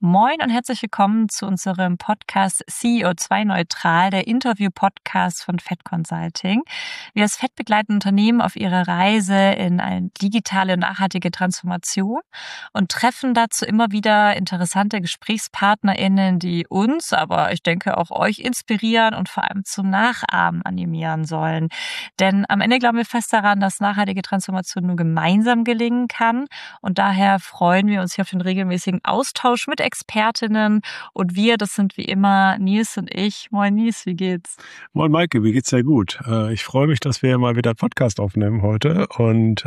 Moin und herzlich willkommen zu unserem Podcast CEO2 Neutral, der Interview-Podcast von Fett Consulting. Wir als Fett begleiten Unternehmen auf ihrer Reise in eine digitale und nachhaltige Transformation und treffen dazu immer wieder interessante GesprächspartnerInnen, die uns, aber ich denke auch euch inspirieren und vor allem zum Nachahmen animieren sollen. Denn am Ende glauben wir fest daran, dass nachhaltige Transformation nur gemeinsam gelingen kann und daher freuen wir uns hier auf den regelmäßigen Austausch mit Expertinnen und wir, das sind wie immer Nils und ich. Moin Nils, wie geht's? Moin Maike, mir geht's sehr gut. Ich freue mich, dass wir mal wieder einen Podcast aufnehmen heute und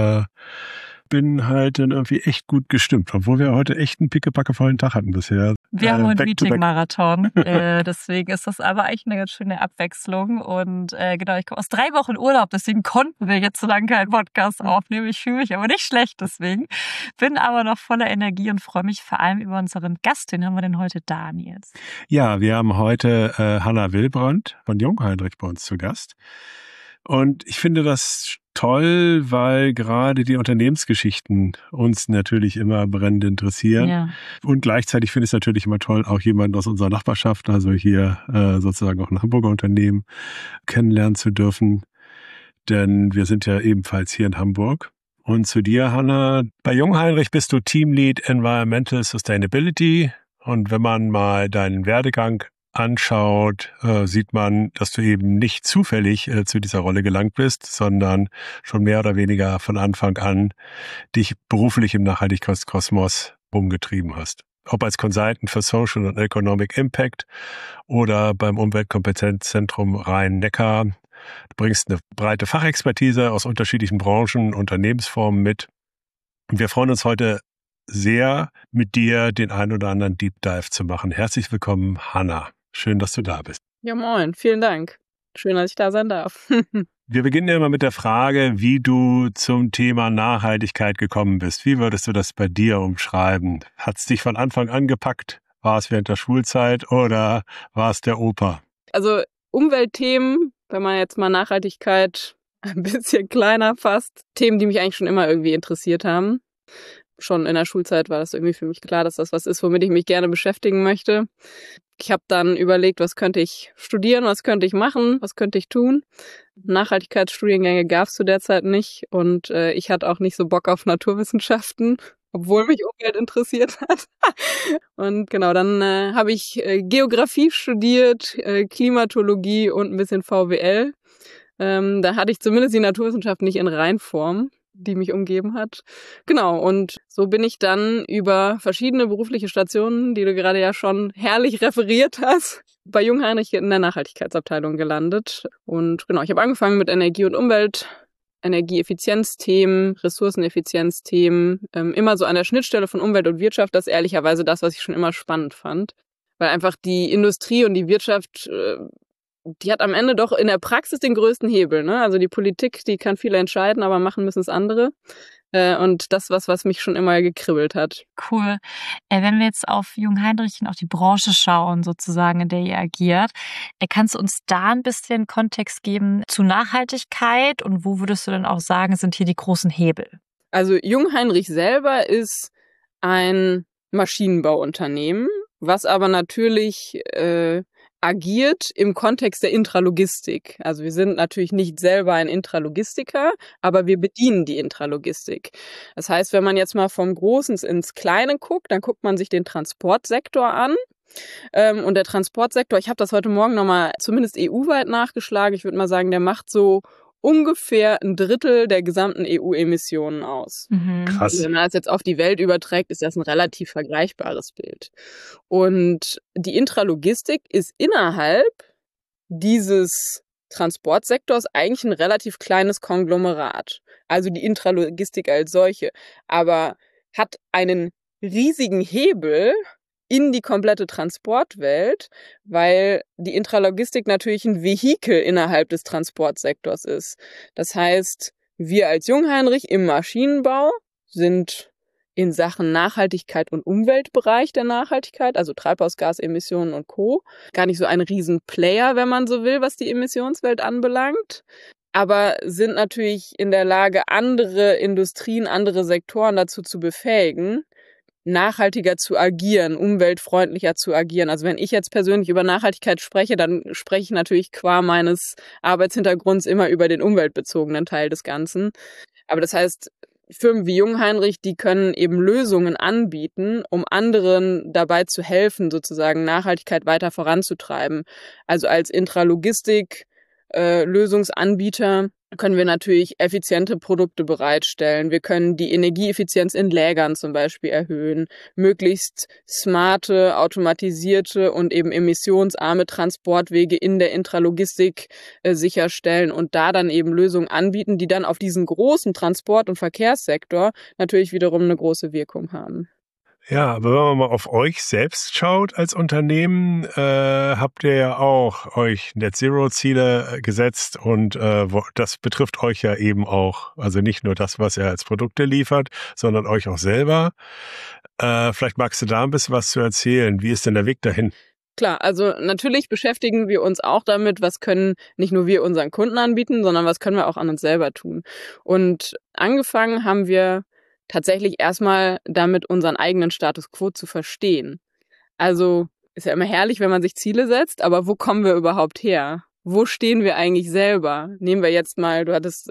bin halt dann irgendwie echt gut gestimmt, obwohl wir heute echt einen pickepackevollen Tag hatten bisher. Wir haben einen Meeting-Marathon, deswegen ist das aber eigentlich eine ganz schöne Abwechslung und genau, ich komme aus 3 Wochen Urlaub, deswegen konnten wir jetzt so lange keinen Podcast aufnehmen. Ich fühle mich aber nicht schlecht deswegen, bin aber noch voller Energie und freue mich vor allem über unseren Gast. Den haben wir denn heute da, Nils? Ja, wir haben heute Hanna Willbrandt von Jungheinrich bei uns zu Gast. Und ich finde das toll, weil gerade die Unternehmensgeschichten uns natürlich immer brennend interessieren. Ja. Und gleichzeitig finde ich es natürlich immer toll, auch jemanden aus unserer Nachbarschaft, also hier sozusagen auch ein Hamburger Unternehmen, kennenlernen zu dürfen. Denn wir sind ja ebenfalls hier in Hamburg. Und zu dir, Hanna, bei Jungheinrich bist du Teamlead Environmental Sustainability. Und wenn man mal deinen Werdegang anschaut, sieht man, dass du eben nicht zufällig zu dieser Rolle gelangt bist, sondern schon mehr oder weniger von Anfang an dich beruflich im Nachhaltigkeitskosmos rumgetrieben hast. Ob als Consultant für Social und Economic Impact oder beim Umweltkompetenzzentrum Rhein-Neckar. Du bringst eine breite Fachexpertise aus unterschiedlichen Branchen, Unternehmensformen mit. Und wir freuen uns heute sehr, mit dir den ein oder anderen Deep Dive zu machen. Herzlich willkommen, Hanna. Schön, dass du da bist. Ja, moin. Vielen Dank. Schön, dass ich da sein darf. Wir beginnen ja immer mit der Frage, wie du zum Thema Nachhaltigkeit gekommen bist. Wie würdest du das bei dir umschreiben? Hat es dich von Anfang an gepackt? War es während der Schulzeit oder war es der Opa? Also Umweltthemen, wenn man jetzt mal Nachhaltigkeit ein bisschen kleiner fasst, Themen, die mich eigentlich schon immer irgendwie interessiert haben. Schon in der Schulzeit war das irgendwie für mich klar, dass das was ist, womit ich mich gerne beschäftigen möchte. Ich habe dann überlegt, was könnte ich studieren, was könnte ich machen, was könnte ich tun. Nachhaltigkeitsstudiengänge gab es zu der Zeit nicht und ich hatte auch nicht so Bock auf Naturwissenschaften, obwohl mich Umwelt interessiert hat. Und genau, dann habe ich Geografie studiert, Klimatologie und ein bisschen VWL. Da hatte ich zumindest die Naturwissenschaft nicht in Reinform, die mich umgeben hat. Genau, und so bin ich dann über verschiedene berufliche Stationen, die du gerade ja schon herrlich referiert hast, bei Jungheinrich in der Nachhaltigkeitsabteilung gelandet. Und genau, ich habe angefangen mit Energie und Umwelt, Energieeffizienzthemen, Ressourceneffizienzthemen, immer so an der Schnittstelle von Umwelt und Wirtschaft. Das ist ehrlicherweise das, was ich schon immer spannend fand. Weil einfach die Industrie und die Wirtschaft, die hat am Ende doch in der Praxis den größten Hebel, ne? Also die Politik, die kann viel entscheiden, aber machen müssen es andere. Und das was mich schon immer gekribbelt hat. Cool. Wenn wir jetzt auf Jungheinrich und auf die Branche schauen, sozusagen, in der ihr agiert, kannst du uns da ein bisschen Kontext geben zu Nachhaltigkeit und wo würdest du denn auch sagen, sind hier die großen Hebel? Also Jungheinrich selber ist ein Maschinenbauunternehmen, was aber natürlich agiert im Kontext der Intralogistik. Also wir sind natürlich nicht selber ein Intralogistiker, aber wir bedienen die Intralogistik. Das heißt, wenn man jetzt mal vom Großen ins Kleine guckt, dann guckt man sich den Transportsektor an. Und der Transportsektor, ich habe das heute Morgen nochmal zumindest EU-weit nachgeschlagen, ich würde mal sagen, der macht so ungefähr 1/3 der gesamten EU-Emissionen aus. Krass. Also wenn man das jetzt auf die Welt überträgt, ist das ein relativ vergleichbares Bild. Und die Intralogistik ist innerhalb dieses Transportsektors eigentlich ein relativ kleines Konglomerat. Also die Intralogistik als solche. Aber hat einen riesigen Hebel in die komplette Transportwelt, weil die Intralogistik natürlich ein Vehikel innerhalb des Transportsektors ist. Das heißt, wir als Jungheinrich im Maschinenbau sind in Sachen Nachhaltigkeit und Umweltbereich der Nachhaltigkeit, also Treibhausgasemissionen und Co., gar nicht so ein Riesenplayer, wenn man so will, was die Emissionswelt anbelangt, aber sind natürlich in der Lage, andere Industrien, andere Sektoren dazu zu befähigen, nachhaltiger zu agieren, umweltfreundlicher zu agieren. Also wenn ich jetzt persönlich über Nachhaltigkeit spreche, dann spreche ich natürlich qua meines Arbeitshintergrunds immer über den umweltbezogenen Teil des Ganzen. Aber das heißt, Firmen wie Jungheinrich, die können eben Lösungen anbieten, um anderen dabei zu helfen, sozusagen Nachhaltigkeit weiter voranzutreiben. Also als Intralogistik-Lösungsanbieter können wir natürlich effiziente Produkte bereitstellen. Wir können die Energieeffizienz in Lägern zum Beispiel erhöhen, möglichst smarte, automatisierte und eben emissionsarme Transportwege in der Intralogistik sicherstellen und da dann eben Lösungen anbieten, die dann auf diesen großen Transport- und Verkehrssektor natürlich wiederum eine große Wirkung haben. Ja, aber wenn man mal auf euch selbst schaut als Unternehmen, habt ihr ja auch euch Net-Zero-Ziele gesetzt und das betrifft euch ja eben auch, also nicht nur das, was ihr als Produkte liefert, sondern euch auch selber. Vielleicht magst du da ein bisschen was zu erzählen. Wie ist denn der Weg dahin? Klar, also natürlich beschäftigen wir uns auch damit, was können nicht nur wir unseren Kunden anbieten, sondern was können wir auch an uns selber tun. Und angefangen haben wir tatsächlich erstmal damit, unseren eigenen Status quo zu verstehen. Also ist ja immer herrlich, wenn man sich Ziele setzt, aber wo kommen wir überhaupt her? Wo stehen wir eigentlich selber? Nehmen wir jetzt mal, du hattest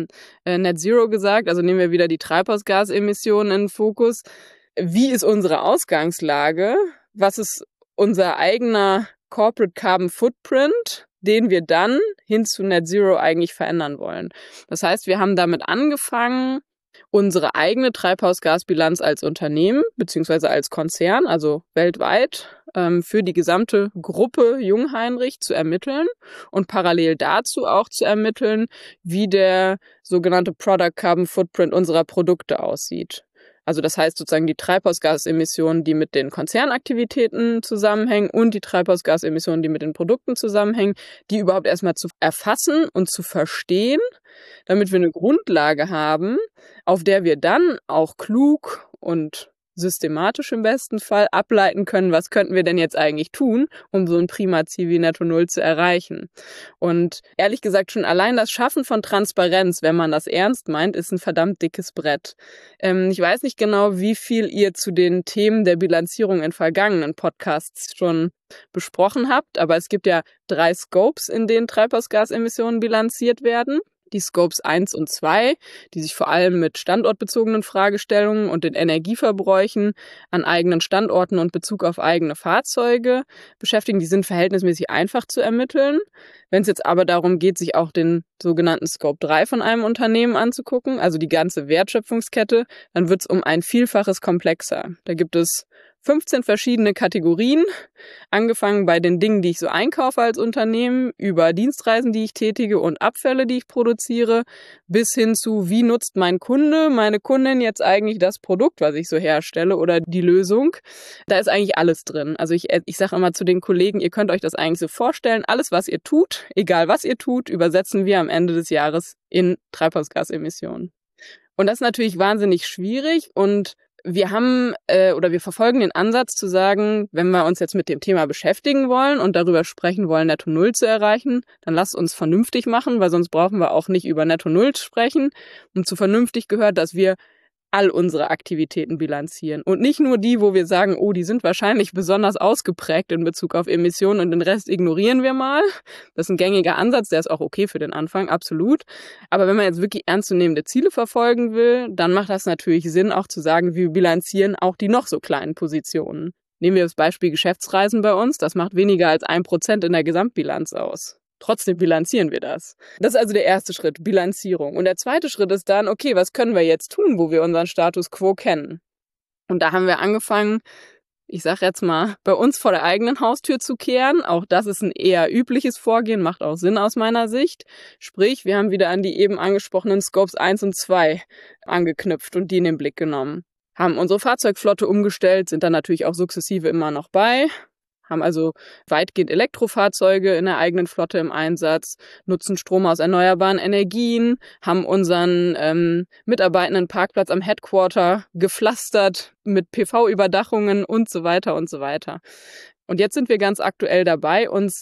Net Zero gesagt, also nehmen wir wieder die Treibhausgasemissionen in den Fokus. Wie ist unsere Ausgangslage? Was ist unser eigener Corporate Carbon Footprint, den wir dann hin zu Net Zero eigentlich verändern wollen? Das heißt, wir haben damit angefangen, unsere eigene Treibhausgasbilanz als Unternehmen beziehungsweise als Konzern, also weltweit, für die gesamte Gruppe Jungheinrich zu ermitteln und parallel dazu auch zu ermitteln, wie der sogenannte Product Carbon Footprint unserer Produkte aussieht. Also das heißt sozusagen die Treibhausgasemissionen, die mit den Konzernaktivitäten zusammenhängen und die Treibhausgasemissionen, die mit den Produkten zusammenhängen, die überhaupt erstmal zu erfassen und zu verstehen, damit wir eine Grundlage haben, auf der wir dann auch klug und systematisch im besten Fall ableiten können, was könnten wir denn jetzt eigentlich tun, um so ein Prima-Ziel wie Netto Null zu erreichen. Und ehrlich gesagt, schon allein das Schaffen von Transparenz, wenn man das ernst meint, ist ein verdammt dickes Brett. Ich weiß nicht genau, wie viel ihr zu den Themen der Bilanzierung in vergangenen Podcasts schon besprochen habt, aber es gibt ja 3 Scopes, in denen Treibhausgasemissionen bilanziert werden. Die Scopes 1 und 2, die sich vor allem mit standortbezogenen Fragestellungen und den Energieverbräuchen an eigenen Standorten und Bezug auf eigene Fahrzeuge beschäftigen, die sind verhältnismäßig einfach zu ermitteln. Wenn es jetzt aber darum geht, sich auch den sogenannten Scope 3 von einem Unternehmen anzugucken, also die ganze Wertschöpfungskette, dann wird es um ein Vielfaches komplexer. Da gibt es 15 verschiedene Kategorien, angefangen bei den Dingen, die ich so einkaufe als Unternehmen, über Dienstreisen, die ich tätige und Abfälle, die ich produziere, bis hin zu, wie nutzt mein Kunde, meine Kundin jetzt eigentlich das Produkt, was ich so herstelle oder die Lösung. Da ist eigentlich alles drin. Also ich sage immer zu den Kollegen, ihr könnt euch das eigentlich so vorstellen, alles, was ihr tut, egal was ihr tut, übersetzen wir am Ende des Jahres in Treibhausgasemissionen. Und das ist natürlich wahnsinnig schwierig und wir verfolgen den Ansatz zu sagen, wenn wir uns jetzt mit dem Thema beschäftigen wollen und darüber sprechen wollen, Netto Null zu erreichen, dann lasst uns vernünftig machen, weil sonst brauchen wir auch nicht über Netto Null sprechen. Und zu vernünftig gehört, dass wir all unsere Aktivitäten bilanzieren. Und nicht nur die, wo wir sagen, oh, die sind wahrscheinlich besonders ausgeprägt in Bezug auf Emissionen und den Rest ignorieren wir mal. Das ist ein gängiger Ansatz, der ist auch okay für den Anfang, absolut. Aber wenn man jetzt wirklich ernstzunehmende Ziele verfolgen will, dann macht das natürlich Sinn, auch zu sagen, wir bilanzieren auch die noch so kleinen Positionen. Nehmen wir das Beispiel Geschäftsreisen bei uns, das macht weniger als 1% in der Gesamtbilanz aus. Trotzdem bilanzieren wir das. Das ist also der erste Schritt, Bilanzierung. Und der zweite Schritt ist dann, okay, was können wir jetzt tun, wo wir unseren Status quo kennen? Und da haben wir angefangen, ich sage jetzt mal, bei uns vor der eigenen Haustür zu kehren. Auch das ist ein eher übliches Vorgehen, macht auch Sinn aus meiner Sicht. Sprich, wir haben wieder an die eben angesprochenen Scopes 1 und 2 angeknüpft und die in den Blick genommen. Haben unsere Fahrzeugflotte umgestellt, sind dann natürlich auch sukzessive immer noch bei. Haben also weitgehend Elektrofahrzeuge in der eigenen Flotte im Einsatz, nutzen Strom aus erneuerbaren Energien, haben unseren mitarbeitenden Parkplatz am Headquarter gepflastert mit PV-Überdachungen und so weiter und so weiter. Und jetzt sind wir ganz aktuell dabei, uns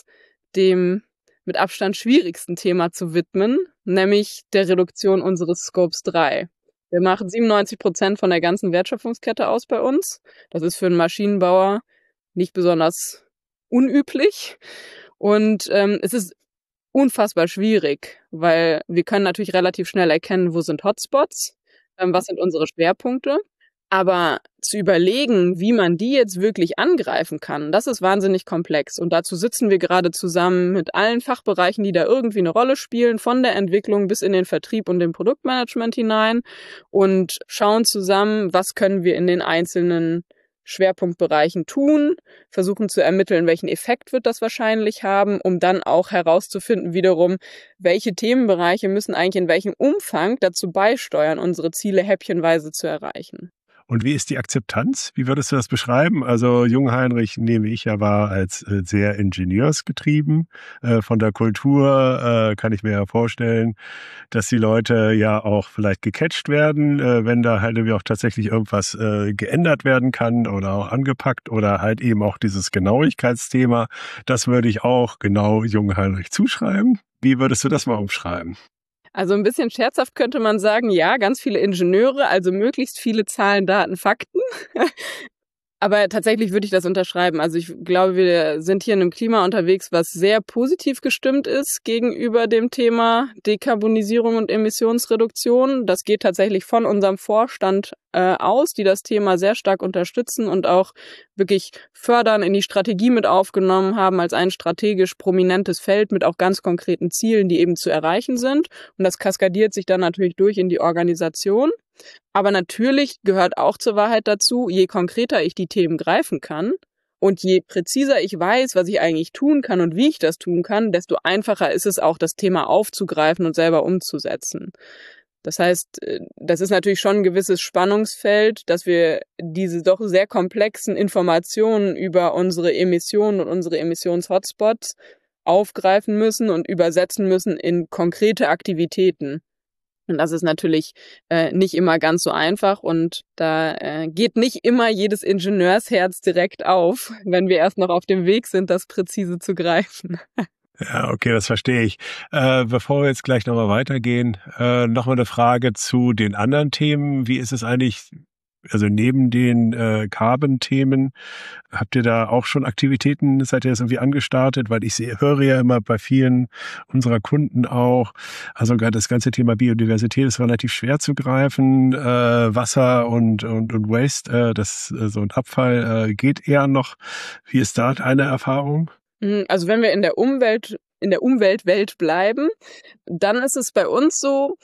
dem mit Abstand schwierigsten Thema zu widmen, nämlich der Reduktion unseres Scopes 3. Wir machen 97% von der ganzen Wertschöpfungskette aus bei uns. Das ist für einen Maschinenbauer nicht besonders unüblich. Und es ist unfassbar schwierig, weil wir können natürlich relativ schnell erkennen, wo sind Hotspots, was sind unsere Schwerpunkte. Aber zu überlegen, wie man die jetzt wirklich angreifen kann, das ist wahnsinnig komplex. Und dazu sitzen wir gerade zusammen mit allen Fachbereichen, die da irgendwie eine Rolle spielen, von der Entwicklung bis in den Vertrieb und den Produktmanagement hinein und schauen zusammen, was können wir in den einzelnen Schwerpunktbereichen tun, versuchen zu ermitteln, welchen Effekt wird das wahrscheinlich haben, um dann auch herauszufinden wiederum, welche Themenbereiche müssen eigentlich in welchem Umfang dazu beisteuern, unsere Ziele häppchenweise zu erreichen. Und wie ist die Akzeptanz? Wie würdest du das beschreiben? Also Jungheinrich, nehme ich ja wahr, als sehr ingenieursgetrieben. Von der Kultur kann ich mir ja vorstellen, dass die Leute ja auch vielleicht gecatcht werden, wenn da halt irgendwie auch tatsächlich irgendwas geändert werden kann oder auch angepackt oder halt eben auch dieses Genauigkeitsthema. Das würde ich auch genau Jungheinrich zuschreiben. Wie würdest du das mal umschreiben? Also ein bisschen scherzhaft könnte man sagen, ja, ganz viele Ingenieure, also möglichst viele Zahlen, Daten, Fakten. Aber tatsächlich würde ich das unterschreiben. Also ich glaube, wir sind hier in einem Klima unterwegs, was sehr positiv gestimmt ist gegenüber dem Thema Dekarbonisierung und Emissionsreduktion. Das geht tatsächlich von unserem Vorstand aus, die das Thema sehr stark unterstützen und auch wirklich fördern, in die Strategie mit aufgenommen haben als ein strategisch prominentes Feld mit auch ganz konkreten Zielen, die eben zu erreichen sind. Und das kaskadiert sich dann natürlich durch in die Organisation. Aber natürlich gehört auch zur Wahrheit dazu, je konkreter ich die Themen greifen kann und je präziser ich weiß, was ich eigentlich tun kann und wie ich das tun kann, desto einfacher ist es auch, das Thema aufzugreifen und selber umzusetzen. Das heißt, das ist natürlich schon ein gewisses Spannungsfeld, dass wir diese doch sehr komplexen Informationen über unsere Emissionen und unsere Emissionshotspots aufgreifen müssen und übersetzen müssen in konkrete Aktivitäten. Und das ist natürlich nicht immer ganz so einfach und da geht nicht immer jedes Ingenieursherz direkt auf, wenn wir erst noch auf dem Weg sind, das präzise zu greifen. Ja, okay, das verstehe ich. Bevor wir jetzt gleich nochmal weitergehen, nochmal eine Frage zu den anderen Themen. Wie ist es eigentlich, also neben den Carbon-Themen, habt ihr da auch schon Aktivitäten, seid ihr das irgendwie angestartet? Weil ich höre ja immer bei vielen unserer Kunden auch, also gerade das ganze Thema Biodiversität ist relativ schwer zu greifen, Wasser und Waste, so ein Abfall geht eher noch. Wie ist da deine Erfahrung? Also wenn wir in der Umweltwelt bleiben, dann ist es bei uns so,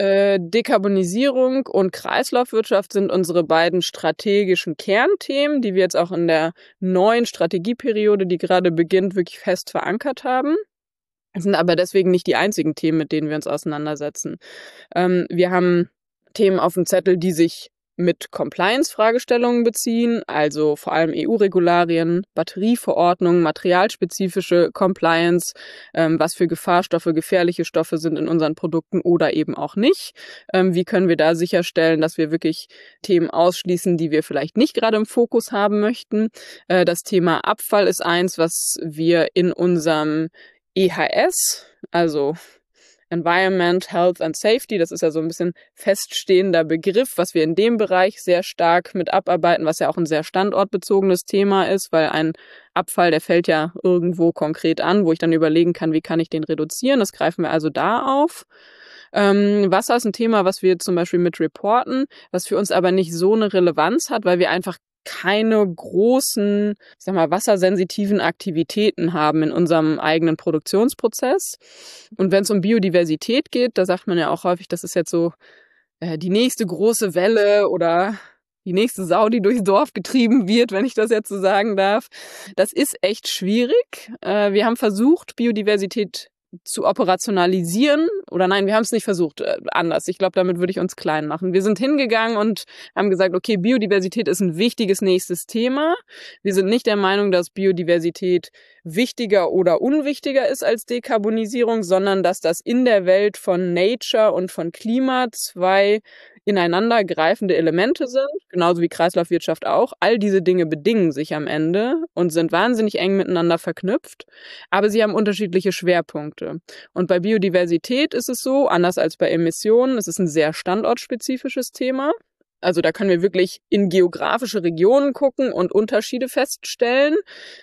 Dekarbonisierung und Kreislaufwirtschaft sind unsere beiden strategischen Kernthemen, die wir jetzt auch in der neuen Strategieperiode, die gerade beginnt, wirklich fest verankert haben. Das sind aber deswegen nicht die einzigen Themen, mit denen wir uns auseinandersetzen. Wir haben Themen auf dem Zettel, die sich mit Compliance-Fragestellungen beziehen, also vor allem EU-Regularien, Batterieverordnungen, materialspezifische Compliance, was für Gefahrstoffe, gefährliche Stoffe sind in unseren Produkten oder eben auch nicht. Wie können wir da sicherstellen, dass wir wirklich Themen ausschließen, die wir vielleicht nicht gerade im Fokus haben möchten. Das Thema Abfall ist eins, was wir in unserem EHS, also Environment, Health and Safety, das ist ja so ein bisschen feststehender Begriff, was wir in dem Bereich sehr stark mit abarbeiten, was ja auch ein sehr standortbezogenes Thema ist, weil ein Abfall, der fällt ja irgendwo konkret an, wo ich dann überlegen kann, wie kann ich den reduzieren. Das greifen wir also da auf. Wasser ist ein Thema, was wir zum Beispiel mit reporten, was für uns aber nicht so eine Relevanz hat, weil wir einfach keine großen, ich sag mal, wassersensitiven Aktivitäten haben in unserem eigenen Produktionsprozess. Und wenn es um Biodiversität geht, da sagt man ja auch häufig, das ist jetzt so die nächste große Welle oder die nächste Sau, die durchs Dorf getrieben wird, wenn ich das jetzt so sagen darf. Das ist echt schwierig. Wir haben versucht, Biodiversität zu operationalisieren oder nein, wir haben es nicht versucht, anders. Ich glaube, damit würde ich uns klein machen. Wir sind hingegangen und haben gesagt, okay, Biodiversität ist ein wichtiges nächstes Thema. Wir sind nicht der Meinung, dass Biodiversität wichtiger oder unwichtiger ist als Dekarbonisierung, sondern dass das in der Welt von Nature und von Klima zwei ineinander greifende Elemente sind, genauso wie Kreislaufwirtschaft auch. All diese Dinge bedingen sich am Ende und sind wahnsinnig eng miteinander verknüpft, aber sie haben unterschiedliche Schwerpunkte. Und bei Biodiversität ist es so, anders als bei Emissionen, es ist ein sehr standortspezifisches Thema. Also da können wir wirklich in geografische Regionen gucken und Unterschiede feststellen.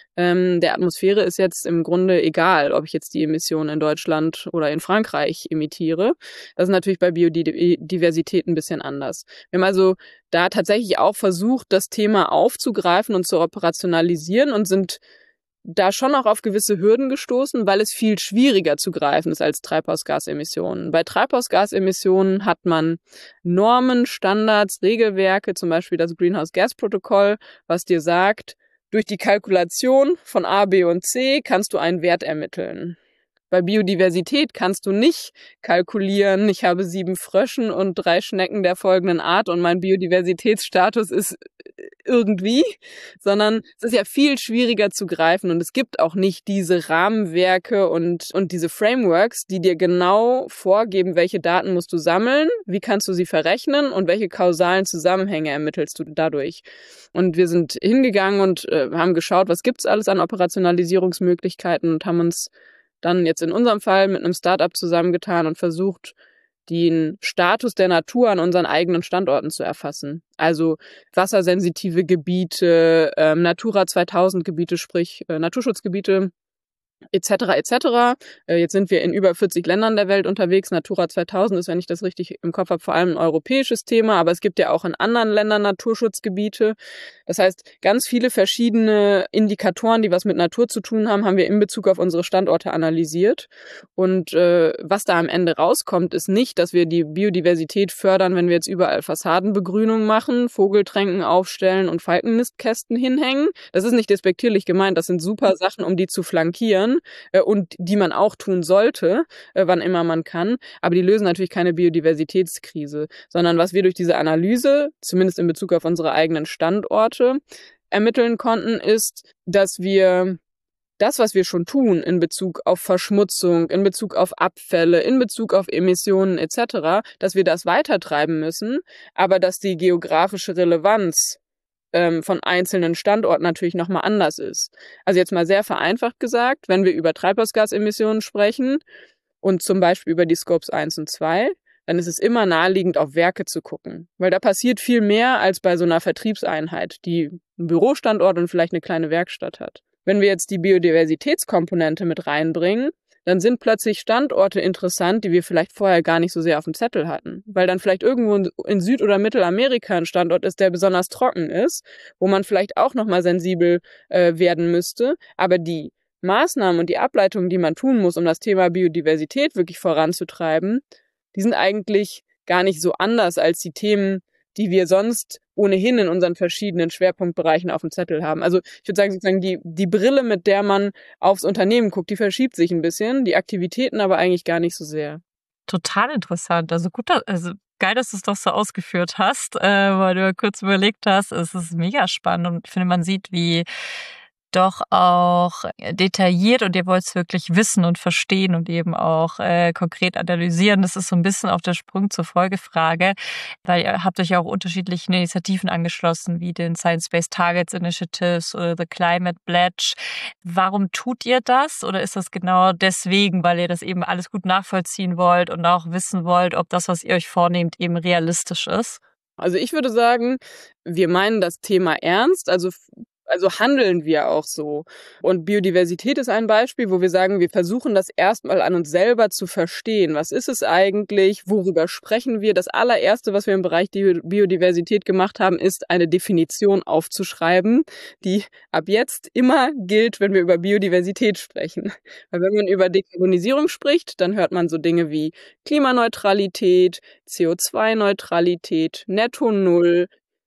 Der Atmosphäre ist jetzt im Grunde egal, ob ich jetzt die Emissionen in Deutschland oder in Frankreich emittiere. Das ist natürlich bei Biodiversität ein bisschen anders. Wir haben also da tatsächlich auch versucht, das Thema aufzugreifen und zu operationalisieren und sind da schon auch auf gewisse Hürden gestoßen, weil es viel schwieriger zu greifen ist als Treibhausgasemissionen. Bei Treibhausgasemissionen hat man Normen, Standards, Regelwerke, zum Beispiel das Greenhouse-Gas-Protokoll, was dir sagt, durch die Kalkulation von A, B und C kannst du einen Wert ermitteln. Bei Biodiversität kannst du nicht kalkulieren, ich habe 7 Fröschen und 3 Schnecken der folgenden Art und mein Biodiversitätsstatus ist irgendwie, sondern es ist ja viel schwieriger zu greifen und es gibt auch nicht diese Rahmenwerke und diese Frameworks, die dir genau vorgeben, welche Daten musst du sammeln, wie kannst du sie verrechnen und welche kausalen Zusammenhänge ermittelst du dadurch. Und wir sind hingegangen und haben geschaut, was gibt's alles an Operationalisierungsmöglichkeiten und haben uns dann jetzt in unserem Fall mit einem Startup zusammengetan und versucht, den Status der Natur an unseren eigenen Standorten zu erfassen. Also wassersensitive Gebiete, Natura 2000 Gebiete, sprich Naturschutzgebiete, etc. etc. Jetzt sind wir in über 40 Ländern der Welt unterwegs. Natura 2000 ist, wenn ich das richtig im Kopf habe, vor allem ein europäisches Thema, aber es gibt ja auch in anderen Ländern Naturschutzgebiete. Das heißt, ganz viele verschiedene Indikatoren, die was mit Natur zu tun haben, haben wir in Bezug auf unsere Standorte analysiert. Und was da am Ende rauskommt, ist nicht, dass wir die Biodiversität fördern, wenn wir jetzt überall Fassadenbegrünung machen, Vogeltränken aufstellen und Falkenmistkästen hinhängen. Das ist nicht despektierlich gemeint, das sind super Sachen, um die zu flankieren und die man auch tun sollte, wann immer man kann. Aber die lösen natürlich keine Biodiversitätskrise, sondern was wir durch diese Analyse, zumindest in Bezug auf unsere eigenen Standorte, ermitteln konnten, ist, dass wir das, was wir schon tun in Bezug auf Verschmutzung, in Bezug auf Abfälle, in Bezug auf Emissionen etc., dass wir das weitertreiben müssen, aber dass die geografische Relevanz von einzelnen Standorten natürlich nochmal anders ist. Also jetzt mal sehr vereinfacht gesagt, wenn wir über Treibhausgasemissionen sprechen und zum Beispiel über die Scopes 1 und 2, dann ist es immer naheliegend, auf Werke zu gucken. Weil da passiert viel mehr als bei so einer Vertriebseinheit, die einen Bürostandort und vielleicht eine kleine Werkstatt hat. Wenn wir jetzt die Biodiversitätskomponente mit reinbringen, dann sind plötzlich Standorte interessant, die wir vielleicht vorher gar nicht so sehr auf dem Zettel hatten. Weil dann vielleicht irgendwo in Süd- oder Mittelamerika ein Standort ist, der besonders trocken ist, wo man vielleicht auch nochmal sensibel werden müsste. Aber die Maßnahmen und die Ableitungen, die man tun muss, um das Thema Biodiversität wirklich voranzutreiben, die sind eigentlich gar nicht so anders als die Themen, die wir sonst ohnehin in unseren verschiedenen Schwerpunktbereichen auf dem Zettel haben. Also ich würde sagen, sozusagen die Brille, mit der man aufs Unternehmen guckt, die verschiebt sich ein bisschen, die Aktivitäten aber eigentlich gar nicht so sehr. Total interessant. Also gut, also geil, dass du es doch so ausgeführt hast, weil du kurz überlegt hast. Es ist mega spannend und ich finde, man sieht, wie doch auch detailliert und ihr wollt es wirklich wissen und verstehen und eben auch konkret analysieren. Das ist so ein bisschen auf der Sprung zur Folgefrage, weil ihr habt euch ja auch unterschiedlichen Initiativen angeschlossen, wie den Science-Based Targets Initiatives oder The Climate Pledge. Warum tut ihr das? Oder ist das genau deswegen, weil ihr das eben alles gut nachvollziehen wollt und auch wissen wollt, ob das, was ihr euch vornehmt, eben realistisch ist? Also ich würde sagen, wir meinen das Thema ernst, also handeln wir auch so. Und Biodiversität ist ein Beispiel, wo wir sagen, wir versuchen das erstmal an uns selber zu verstehen. Was ist es eigentlich? Worüber sprechen wir? Das allererste, was wir im Bereich Biodiversität gemacht haben, ist eine Definition aufzuschreiben, die ab jetzt immer gilt, wenn wir über Biodiversität sprechen. Weil wenn man über Dekarbonisierung spricht, dann hört man so Dinge wie Klimaneutralität, CO2-Neutralität, Netto Null,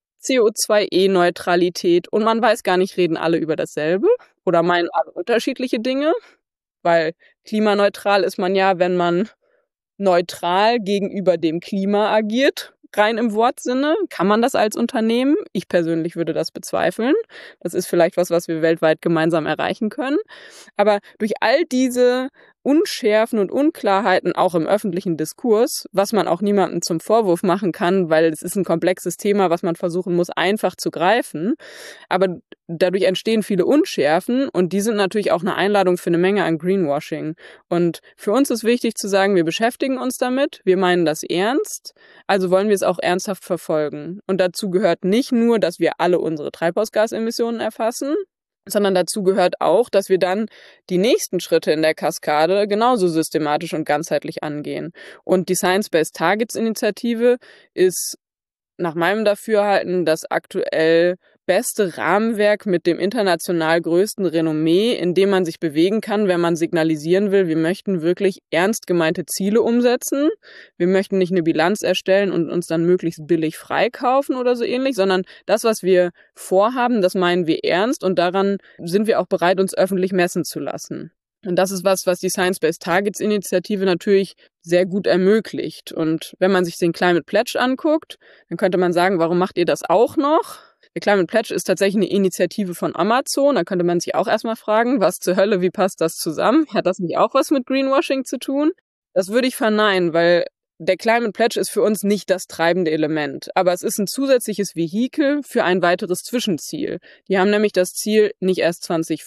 CO2-E-Neutralität und man weiß gar nicht, reden alle über dasselbe oder meinen alle unterschiedliche Dinge, weil klimaneutral ist man ja, wenn man neutral gegenüber dem Klima agiert, rein im Wortsinne. Kann man das als Unternehmen? Ich persönlich würde das bezweifeln. Das ist vielleicht was wir weltweit gemeinsam erreichen können. Aber durch all diese Unschärfen und Unklarheiten auch im öffentlichen Diskurs, was man auch niemandem zum Vorwurf machen kann, weil es ist ein komplexes Thema, was man versuchen muss, einfach zu greifen. Aber dadurch entstehen viele Unschärfen und die sind natürlich auch eine Einladung für eine Menge an Greenwashing. Und für uns ist wichtig zu sagen, wir beschäftigen uns damit, wir meinen das ernst, also wollen wir es auch ernsthaft verfolgen. Und dazu gehört nicht nur, dass wir alle unsere Treibhausgasemissionen erfassen, sondern dazu gehört auch, dass wir dann die nächsten Schritte in der Kaskade genauso systematisch und ganzheitlich angehen. Und die Science-Based Targets Initiative ist nach meinem Dafürhalten das aktuell beste Rahmenwerk mit dem international größten Renommee, in dem man sich bewegen kann, wenn man signalisieren will, wir möchten wirklich ernst gemeinte Ziele umsetzen. Wir möchten nicht eine Bilanz erstellen und uns dann möglichst billig freikaufen oder so ähnlich, sondern das, was wir vorhaben, das meinen wir ernst und daran sind wir auch bereit, uns öffentlich messen zu lassen. Und das ist was die Science-Based Targets Initiative natürlich sehr gut ermöglicht. Und wenn man sich den Climate Pledge anguckt, dann könnte man sagen, warum macht ihr das auch noch? Der Climate Pledge ist tatsächlich eine Initiative von Amazon. Da könnte man sich auch erstmal fragen, was zur Hölle, wie passt das zusammen? Hat das nicht auch was mit Greenwashing zu tun? Das würde ich verneinen, weil der Climate Pledge ist für uns nicht das treibende Element, aber es ist ein zusätzliches Vehikel für ein weiteres Zwischenziel. Die haben nämlich das Ziel, nicht erst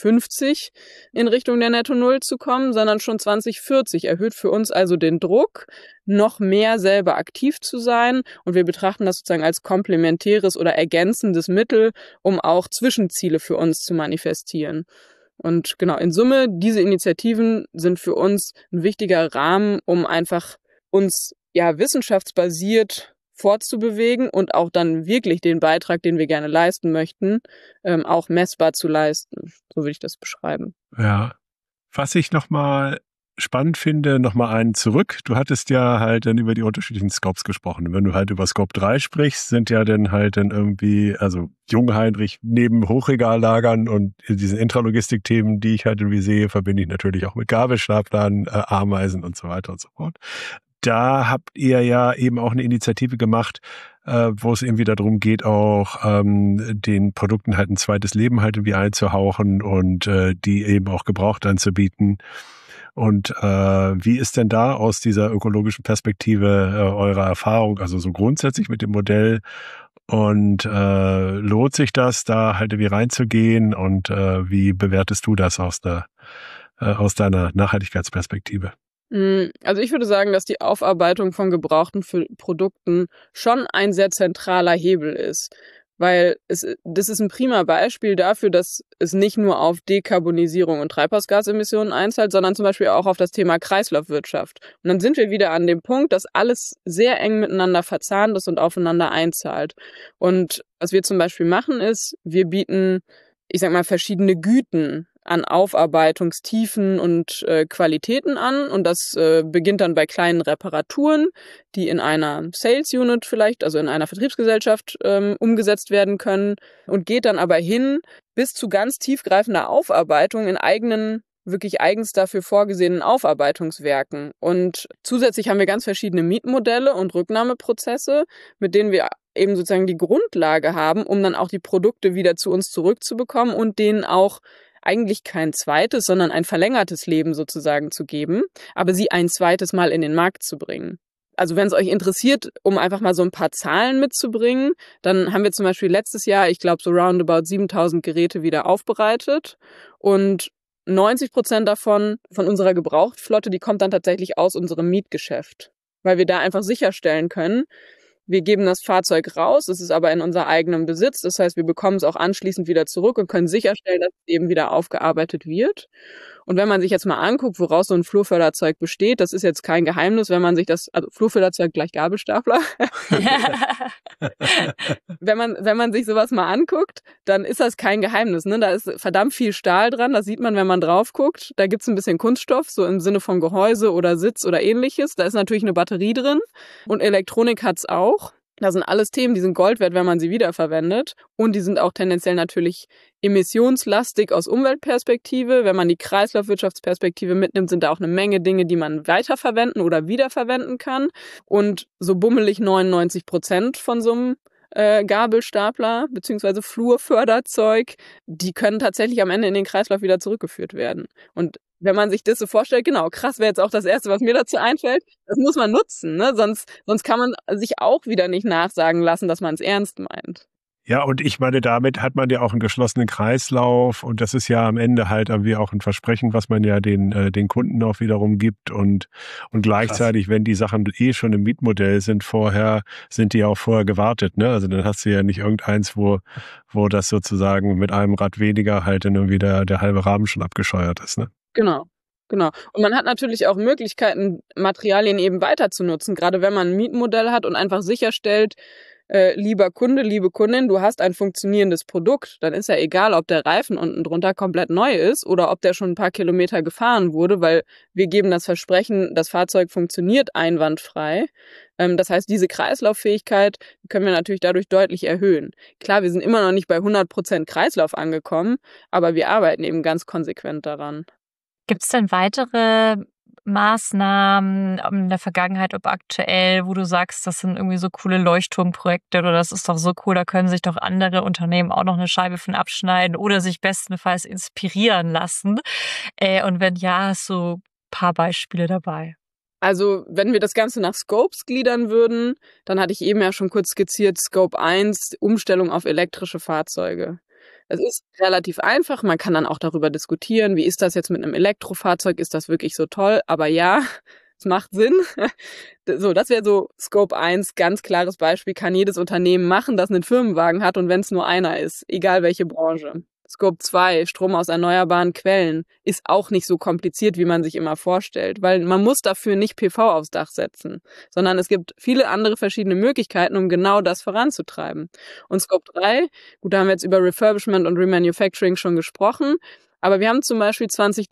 2050 in Richtung der Netto Null zu kommen, sondern schon 2040. Erhöht für uns also den Druck, noch mehr selber aktiv zu sein und wir betrachten das sozusagen als komplementäres oder ergänzendes Mittel, um auch Zwischenziele für uns zu manifestieren. Und genau, in Summe, diese Initiativen sind für uns ein wichtiger Rahmen, um einfach uns wissenschaftsbasiert fortzubewegen und auch dann wirklich den Beitrag, den wir gerne leisten möchten, auch messbar zu leisten. So würde ich das beschreiben. Ja, was ich nochmal spannend finde, nochmal einen zurück. Du hattest ja halt dann über die unterschiedlichen Scopes gesprochen. Und wenn du halt über Scope 3 sprichst, sind ja dann halt dann irgendwie, also Jungheinrich neben Hochregallagern und diesen Intralogistik-Themen, die ich halt irgendwie sehe, verbinde ich natürlich auch mit Gabelstaplern, Ameisen und so weiter und so fort. Da habt ihr ja eben auch eine Initiative gemacht, wo es irgendwie darum geht, auch den Produkten halt ein zweites Leben halt irgendwie einzuhauchen und die eben auch gebraucht anzubieten. Und wie ist denn da aus dieser ökologischen Perspektive eure Erfahrung, also so grundsätzlich mit dem Modell? Und lohnt sich das, da halt irgendwie reinzugehen? Und wie bewertest du das aus deiner Nachhaltigkeitsperspektive? Also ich würde sagen, dass die Aufarbeitung von gebrauchten Produkten schon ein sehr zentraler Hebel ist, weil das ist ein prima Beispiel dafür, dass es nicht nur auf Dekarbonisierung und Treibhausgasemissionen einzahlt, sondern zum Beispiel auch auf das Thema Kreislaufwirtschaft. Und dann sind wir wieder an dem Punkt, dass alles sehr eng miteinander verzahnt ist und aufeinander einzahlt. Und was wir zum Beispiel machen ist, wir bieten, ich sag mal, verschiedene Güten an Aufarbeitungstiefen und Qualitäten an und das beginnt dann bei kleinen Reparaturen, die in einer Sales Unit vielleicht, also in einer Vertriebsgesellschaft umgesetzt werden können und geht dann aber hin bis zu ganz tiefgreifender Aufarbeitung in eigenen, wirklich eigens dafür vorgesehenen Aufarbeitungswerken. Und zusätzlich haben wir ganz verschiedene Mietmodelle und Rücknahmeprozesse, mit denen wir eben sozusagen die Grundlage haben, um dann auch die Produkte wieder zu uns zurückzubekommen und denen auch eigentlich kein zweites, sondern ein verlängertes Leben sozusagen zu geben, aber sie ein zweites Mal in den Markt zu bringen. Also wenn es euch interessiert, um einfach mal so ein paar Zahlen mitzubringen, dann haben wir zum Beispiel letztes Jahr, ich glaube so roundabout 7.000 Geräte wieder aufbereitet und 90% davon, von unserer Gebrauchtflotte, die kommt dann tatsächlich aus unserem Mietgeschäft, weil wir da einfach sicherstellen können, wir geben das Fahrzeug raus, es ist aber in unser eigenem Besitz. Das heißt, wir bekommen es auch anschließend wieder zurück und können sicherstellen, dass es eben wieder aufgearbeitet wird. Und wenn man sich jetzt mal anguckt, woraus so ein Flurförderzeug besteht, das ist jetzt kein Geheimnis, wenn man sich das, also Flurförderzeug gleich Gabelstapler. Wenn man sich sowas mal anguckt, dann ist das kein Geheimnis, ne? Da ist verdammt viel Stahl dran, das sieht man, wenn man drauf guckt. Da gibt's ein bisschen Kunststoff, so im Sinne von Gehäuse oder Sitz oder ähnliches. Da ist natürlich eine Batterie drin und Elektronik hat's auch. Das sind alles Themen, die sind Gold wert, wenn man sie wiederverwendet. Und die sind auch tendenziell natürlich emissionslastig aus Umweltperspektive. Wenn man die Kreislaufwirtschaftsperspektive mitnimmt, sind da auch eine Menge Dinge, die man weiterverwenden oder wiederverwenden kann. Und so bummelig 99% von so einem Gabelstapler bzw. Flurförderzeug, die können tatsächlich am Ende in den Kreislauf wieder zurückgeführt werden. Und wenn man sich das so vorstellt, genau, krass wäre jetzt auch das Erste, was mir dazu einfällt, das muss man nutzen, ne? Sonst kann man sich auch wieder nicht nachsagen lassen, dass man es ernst meint. Ja, und ich meine, damit hat man ja auch einen geschlossenen Kreislauf und das ist ja am Ende halt irgendwie auch ein Versprechen, was man ja den Kunden auch wiederum gibt und gleichzeitig, wenn die Sachen schon im Mietmodell sind vorher, sind die ja auch vorher gewartet, ne? Also dann hast du ja nicht irgendeins, wo das sozusagen mit einem Rad weniger halt dann irgendwie der halbe Rahmen schon abgescheuert ist, ne? Genau. Und man hat natürlich auch Möglichkeiten, Materialien eben weiter zu nutzen, gerade wenn man ein Mietmodell hat und einfach sicherstellt, lieber Kunde, liebe Kundin, du hast ein funktionierendes Produkt, dann ist ja egal, ob der Reifen unten drunter komplett neu ist oder ob der schon ein paar Kilometer gefahren wurde, weil wir geben das Versprechen, das Fahrzeug funktioniert einwandfrei. Das heißt, diese Kreislauffähigkeit können wir natürlich dadurch deutlich erhöhen. Klar, wir sind immer noch nicht bei 100% Kreislauf angekommen, aber wir arbeiten eben ganz konsequent daran. Gibt es denn weitere Maßnahmen in der Vergangenheit, ob aktuell, wo du sagst, das sind irgendwie so coole Leuchtturmprojekte oder das ist doch so cool, da können sich doch andere Unternehmen auch noch eine Scheibe von abschneiden oder sich bestenfalls inspirieren lassen? Und wenn ja, hast du ein paar Beispiele dabei? Also, wenn wir das Ganze nach Scopes gliedern würden, dann hatte ich eben ja schon kurz skizziert, Scope 1, Umstellung auf elektrische Fahrzeuge. Es ist relativ einfach, man kann dann auch darüber diskutieren, wie ist das jetzt mit einem Elektrofahrzeug, ist das wirklich so toll? Aber ja, es macht Sinn. So, das wäre so Scope 1, ganz klares Beispiel, kann jedes Unternehmen machen, das einen Firmenwagen hat und wenn es nur einer ist, egal welche Branche. Scope 2, Strom aus erneuerbaren Quellen, ist auch nicht so kompliziert, wie man sich immer vorstellt, weil man muss dafür nicht PV aufs Dach setzen, sondern es gibt viele andere verschiedene Möglichkeiten, um genau das voranzutreiben. Und Scope 3, gut, da haben wir jetzt über Refurbishment und Remanufacturing schon gesprochen, aber wir haben zum Beispiel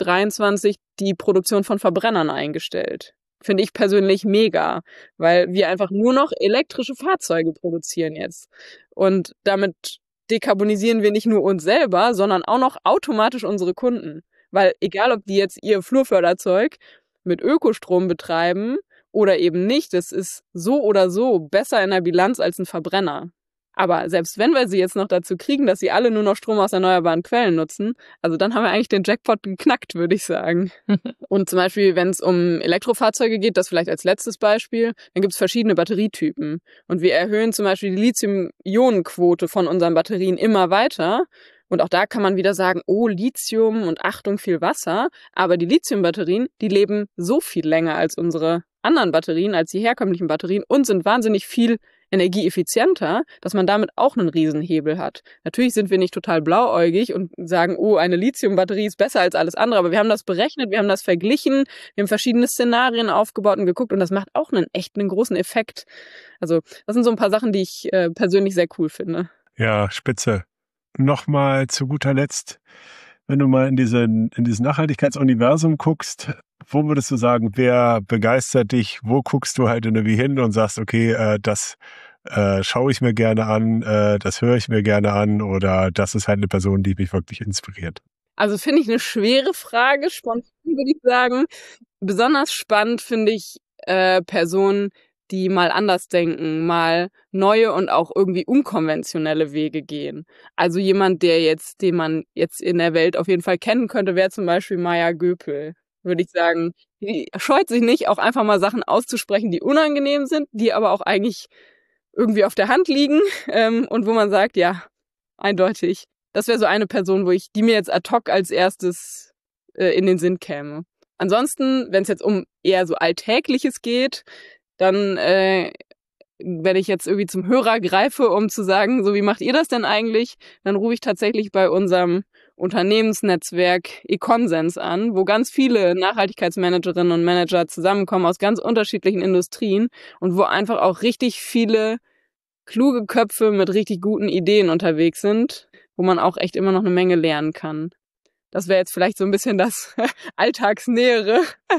2023 die Produktion von Verbrennern eingestellt. Finde ich persönlich mega, weil wir einfach nur noch elektrische Fahrzeuge produzieren jetzt. Und damit dekarbonisieren wir nicht nur uns selber, sondern auch noch automatisch unsere Kunden. Weil egal, ob die jetzt ihr Flurförderzeug mit Ökostrom betreiben oder eben nicht, das ist so oder so besser in der Bilanz als ein Verbrenner. Aber selbst wenn wir sie jetzt noch dazu kriegen, dass sie alle nur noch Strom aus erneuerbaren Quellen nutzen, also dann haben wir eigentlich den Jackpot geknackt, würde ich sagen. Und zum Beispiel, wenn es um Elektrofahrzeuge geht, das vielleicht als letztes Beispiel, dann gibt es verschiedene Batterietypen. Und wir erhöhen zum Beispiel die Lithium-Ionen-Quote von unseren Batterien immer weiter. Und auch da kann man wieder sagen, oh, Lithium und Achtung, viel Wasser. Aber die Lithium-Batterien, die leben so viel länger als unsere anderen Batterien, als die herkömmlichen Batterien und sind wahnsinnig viel energieeffizienter, dass man damit auch einen Riesenhebel hat. Natürlich sind wir nicht total blauäugig und sagen, oh, eine Lithium-Batterie ist besser als alles andere, aber wir haben das berechnet, wir haben das verglichen, wir haben verschiedene Szenarien aufgebaut und geguckt und das macht auch einen großen Effekt. Also das sind so ein paar Sachen, die ich persönlich sehr cool finde. Ja, spitze. Nochmal zu guter Letzt, wenn du mal in dieses Nachhaltigkeitsuniversum guckst, wo würdest du sagen, wer begeistert dich? Wo guckst du halt irgendwie hin und sagst, okay, das schaue ich mir gerne an, das höre ich mir gerne an oder das ist halt eine Person, die mich wirklich inspiriert? Also finde ich eine schwere Frage, spontan würde ich sagen. Besonders spannend finde ich Personen, die mal anders denken, mal neue und auch irgendwie unkonventionelle Wege gehen. Also jemand, den man jetzt in der Welt auf jeden Fall kennen könnte, wäre zum Beispiel Maya Göpel, würde ich sagen. Die scheut sich nicht, auch einfach mal Sachen auszusprechen, die unangenehm sind, die aber auch eigentlich irgendwie auf der Hand liegen und wo man sagt, ja, eindeutig. Das wäre so eine Person, die mir jetzt ad hoc als erstes in den Sinn käme. Ansonsten, wenn es jetzt um eher so Alltägliches geht, dann, wenn ich jetzt irgendwie zum Hörer greife, um zu sagen, so wie macht ihr das denn eigentlich, dann rufe ich tatsächlich bei unserem Unternehmensnetzwerk eConsens an, wo ganz viele Nachhaltigkeitsmanagerinnen und Manager zusammenkommen aus ganz unterschiedlichen Industrien und wo einfach auch richtig viele kluge Köpfe mit richtig guten Ideen unterwegs sind, wo man auch echt immer noch eine Menge lernen kann. Das wäre jetzt vielleicht so ein bisschen das Alltagsnähere.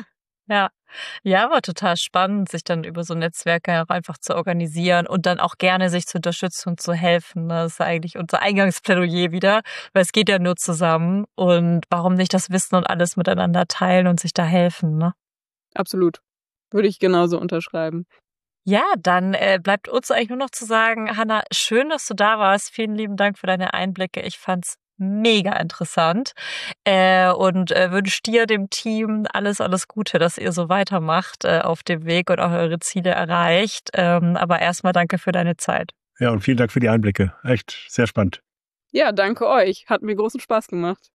Ja, war total spannend, sich dann über so Netzwerke auch einfach zu organisieren und dann auch gerne sich zu unterstützen und zu helfen. Das ist eigentlich unser Eingangsplädoyer wieder, weil es geht ja nur zusammen und warum nicht das Wissen und alles miteinander teilen und sich da helfen, ne? Absolut. Würde ich genauso unterschreiben. Ja, dann bleibt uns eigentlich nur noch zu sagen, Hanna, schön, dass du da warst. Vielen lieben Dank für deine Einblicke. Ich fand's mega interessant und wünsche dir, dem Team, alles Gute, dass ihr so weitermacht auf dem Weg und auch eure Ziele erreicht. Aber erstmal danke für deine Zeit. Ja, und vielen Dank für die Einblicke. Echt sehr spannend. Ja, danke euch. Hat mir großen Spaß gemacht.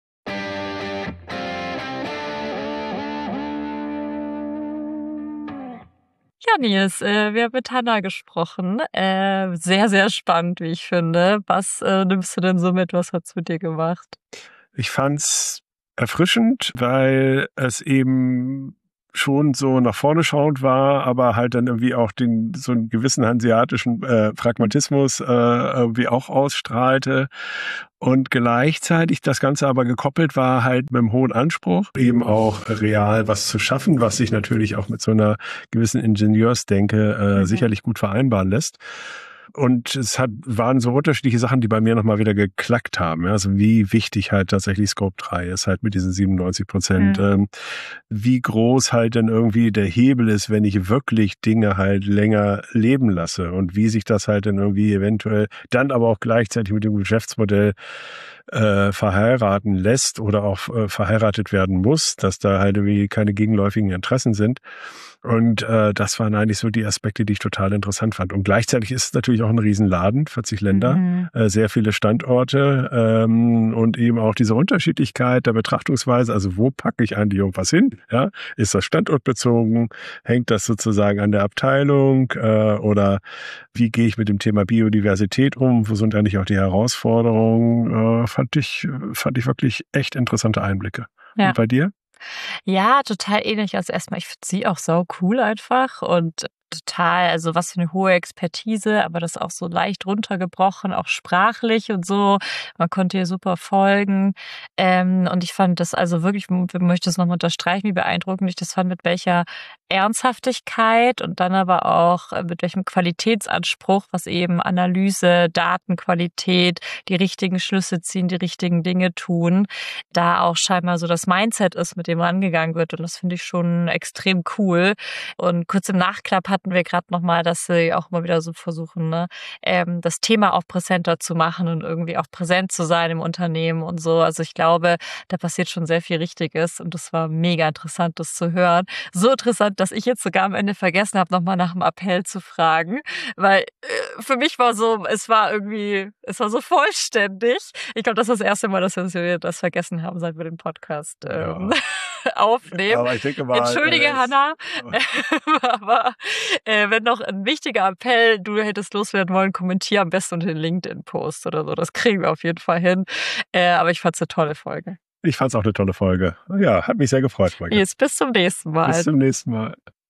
Ja, Nils, wir haben mit Hannah gesprochen. Sehr, sehr spannend, wie ich finde. Was nimmst du denn so mit? Was hat's mit dir gemacht? Ich fand's erfrischend, weil es eben schon so nach vorne schauend war, aber halt dann irgendwie auch so einen gewissen hanseatischen Pragmatismus irgendwie auch ausstrahlte. Und gleichzeitig das Ganze aber gekoppelt war halt mit einem hohen Anspruch, eben auch real was zu schaffen, was sich natürlich auch mit so einer gewissen Ingenieursdenke sicherlich gut vereinbaren lässt. Und waren so unterschiedliche Sachen, die bei mir nochmal wieder geklackt haben. Also wie wichtig halt tatsächlich Scope 3 ist, halt mit diesen 97%. Wie groß halt dann irgendwie der Hebel ist, wenn ich wirklich Dinge halt länger leben lasse. Und wie sich das halt dann irgendwie eventuell dann aber auch gleichzeitig mit dem Geschäftsmodell verheiraten lässt oder auch verheiratet werden muss, dass da halt irgendwie keine gegenläufigen Interessen sind. Und das waren eigentlich so die Aspekte, die ich total interessant fand. Und gleichzeitig ist es natürlich auch ein Riesenladen, 40 Länder, sehr viele Standorte und eben auch diese Unterschiedlichkeit der Betrachtungsweise. Also wo packe ich eigentlich irgendwas hin? Ja? Ist das standortbezogen? Hängt das sozusagen an der Abteilung? Oder wie gehe ich mit dem Thema Biodiversität um? Wo sind eigentlich auch die Herausforderungen? Fand ich wirklich echt interessante Einblicke. Ja. Und bei dir? Ja, total ähnlich. Also erstmal, ich finde sie auch sau cool einfach und total, also was für eine hohe Expertise, aber das auch so leicht runtergebrochen, auch sprachlich und so. Man konnte ihr super folgen. Und ich fand das also wirklich, ich möchte das nochmal unterstreichen, wie beeindruckend ich das fand, mit welcher Ernsthaftigkeit und dann aber auch mit welchem Qualitätsanspruch, was eben Analyse, Datenqualität, die richtigen Schlüsse ziehen, die richtigen Dinge tun, da auch scheinbar so das Mindset ist, mit dem rangegangen wird. Und das finde ich schon extrem cool. Und kurz im Nachklapp hatten wir gerade nochmal, dass sie auch immer wieder so versuchen, ne, das Thema auch präsenter zu machen und irgendwie auch präsent zu sein im Unternehmen und so. Also ich glaube, da passiert schon sehr viel Richtiges und das war mega interessant, das zu hören. So interessant, dass ich jetzt sogar am Ende vergessen habe, nochmal nach dem Appell zu fragen, weil für mich war so, es war so vollständig. Ich glaube, das ist das erste Mal, dass wir das vergessen haben, seit wir den Podcast aufnehmen. Aber ich denke mal, entschuldige, Hannah, aber wenn noch ein wichtiger Appell, du hättest loswerden wollen, kommentier am besten unter den LinkedIn-Post oder so. Das kriegen wir auf jeden Fall hin. Aber ich fand's eine tolle Folge. Ich fand's auch eine tolle Folge. Ja, hat mich sehr gefreut, Maike. Jetzt bis zum nächsten Mal. Bis zum nächsten Mal.